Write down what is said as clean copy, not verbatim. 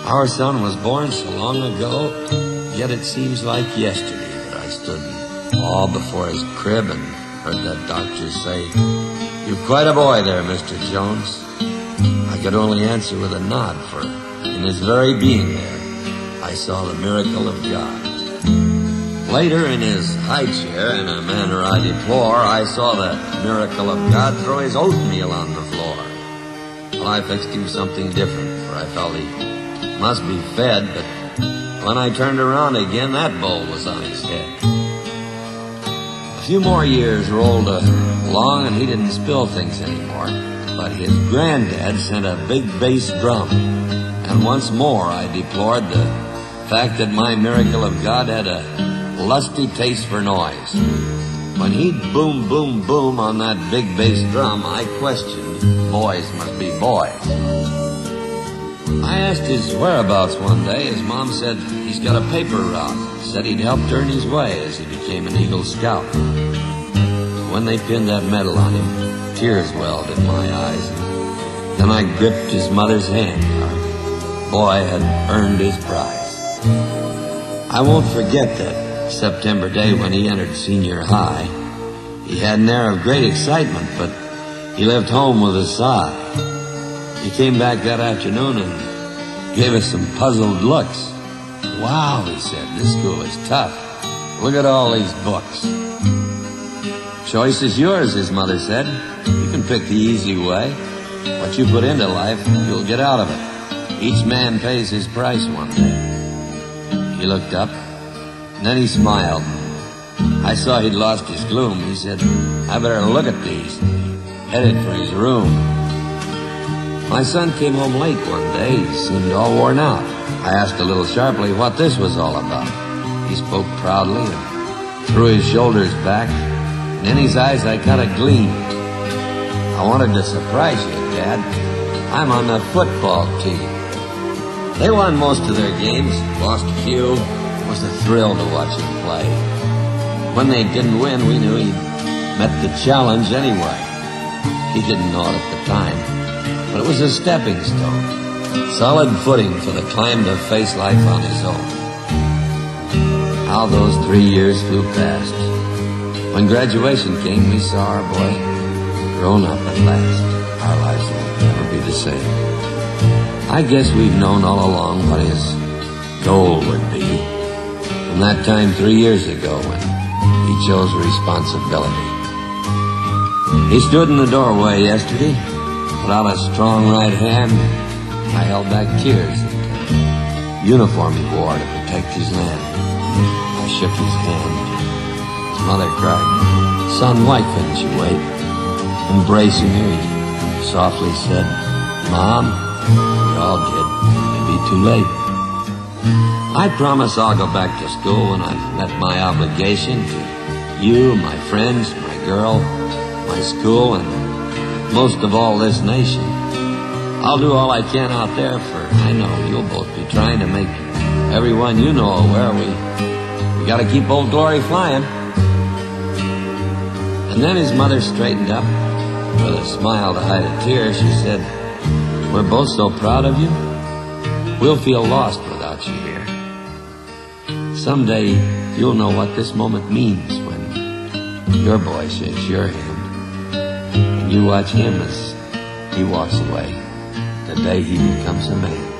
Our son was born so long ago, yet it seems like yesterday that I stood in awe before his crib and heard that doctor say, "You're quite a boy there, Mr. Jones." I could only answer with a nod, for in his very being there, I saw the miracle of God. Later, in his high chair, in a manner I deplore, I saw the miracle of God throw his oatmeal on the floor. Well, I fixed him something different, for I felt he must be fed, but when I turned around again, that bowl was on his head. A few more years rolled along, and he didn't spill things anymore, but his granddad sent a big bass drum, and once more I deplored the fact that my miracle of God had a lusty taste for noise. When he'd boom, boom, boom on that big bass drum, I questioned, boys must be boys. I asked his whereabouts one day. His mom said he's got a paper route. Said he'd helped earn his way as he became an Eagle Scout. When they pinned that medal on him, tears welled in my eyes. Then I gripped his mother's hand. Our boy had earned his prize. I won't forget that September day when he entered senior high. He had an air of great excitement, but he left home with a sigh. He came back that afternoon and gave us some puzzled looks. "Wow," he said, "this school is tough. Look at all these books." "Choice is yours," his mother said. "You can pick the easy way. What you put into life, you'll get out of it. Each man pays his price one day." He looked up, and then he smiled. I saw he'd lost his gloom. He said, "I better look at these." He headed for his room. My son came home late one day. He seemed all worn out. I asked a little sharply what this was all about. He spoke proudly and threw his shoulders back, and in his eyes I caught a gleam. "I wanted to surprise you, Dad. I'm on the football team." They won most of their games, lost a few. It was a thrill to watch him play. When they didn't win, we knew he'd met the challenge anyway. He didn't know it at the time, but it was a stepping stone, solid footing for the climb to face life on his own. How those 3 years flew past. When graduation came, we saw our boy grown up at last. Our lives will never be the same. I guess we've known all along what his goal would be, from that time 3 years ago when he chose responsibility. He stood in the doorway yesterday, put out a strong right hand. I held back tears at the uniform he wore to protect his land. I shook his hand. His mother cried, "Son, why couldn't you wait?" Embracing her, he softly said, "Mom, we all did. It'd be too late." I promise I'll go back to school when I've met my obligation to you, my friends, my girl, my school, and most of all this nation. I'll do all I can out there, for I know you'll both be trying to make everyone you know aware we gotta keep Old Glory flying. And then his mother straightened up. With a smile to hide a tear, she said, "We're both so proud of you. We'll feel lost without you here. Someday you'll know what this moment means when your boy shakes your hand, and you watch him as he walks away the day he becomes a man."